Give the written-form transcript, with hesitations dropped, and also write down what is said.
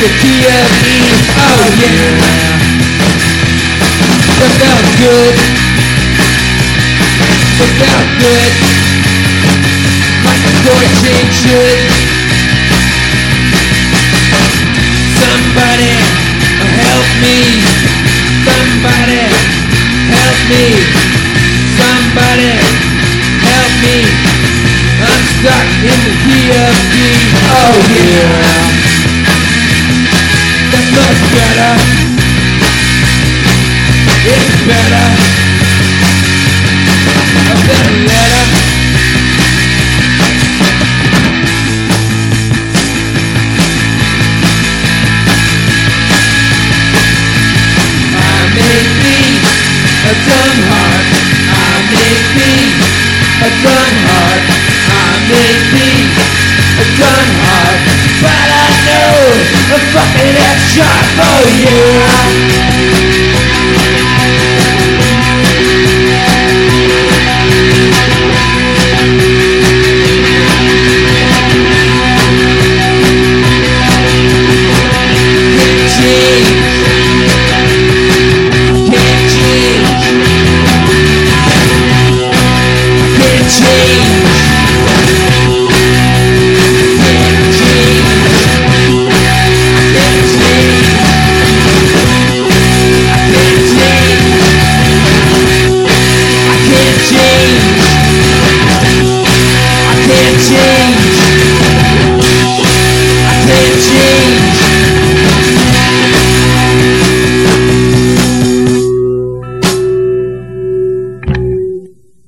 the key of me. Oh yeah, that felt good. It felt good, like the chord change should. Somebody help me. Somebody help me. Somebody help me. I'm stuck in the key of D. Oh yeah, that's much better. It's better. A better letter. I may be a dumb heart. I may be a dumb heart. I may be a dumb heart, but I know a fucking F sharp. Oh yeah.